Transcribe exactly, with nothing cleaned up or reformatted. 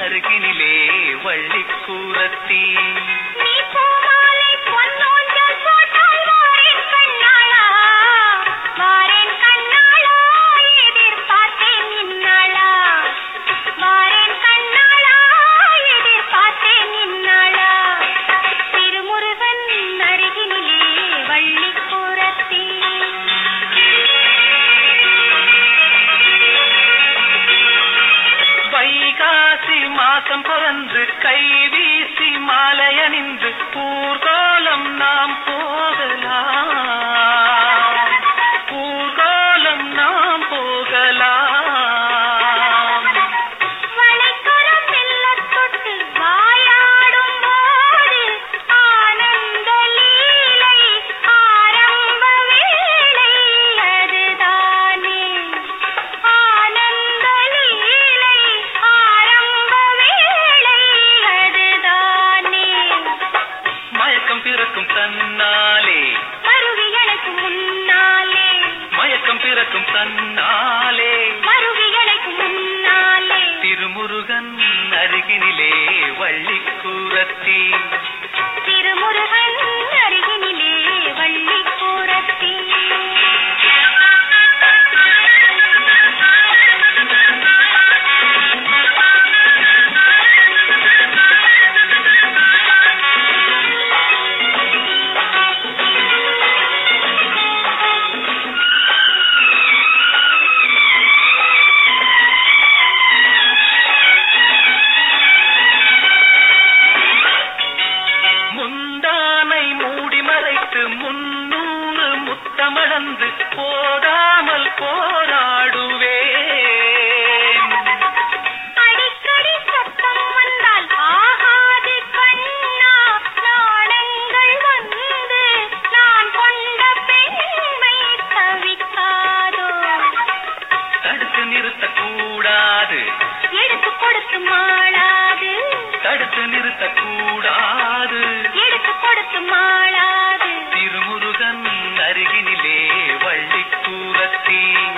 அருகினிலே வள்ளிக்கூரத்தி மாசம் பிறந்து கை வீசி மாலையணிந்து ஊர்கோலம் நாம் போகலாம், ஊர்கோலம் நாம் போகலாம். வளைக்கரம் மெல்லத் தொட்டு வாயாடும் போது ஆனந்த லீலை ஆரம்ப வேளை அதுதானே, ஆனந்த லீலை ஆரம்ப மயக்கம் பிறக்கும் தன்னாலே மருவி அழைக்கும் முன்னாலே, மயக்கம் பிறக்கும் தன்னாலே மருவி அழைக்கும் முன்னாலே திருமுருகன் அருகினிலே வள்ளிக்கூரத்தி, திருமுருகன் அருகினிலே வள்ளிக்கூரத்தி. முன்னூறு முத்தமளந்து போடாமல் போராடுவேன். அடிக்கடி சத்தம் வந்தால் ஆகாது கண்ணா, நாடங்கள் வந்து நான் கொண்ட பெண்மை தவிக்காதோ. தடுத்து நிறுத்தக்கூடாது, எடுத்து கொடுத்து மாளாது, தடுத்து நிறுத்தக்கூடாது, எடுத்து கொடுத்து மாளாது திருமுருகன் அருகினிலே வள்ளிக்கூரத்தி.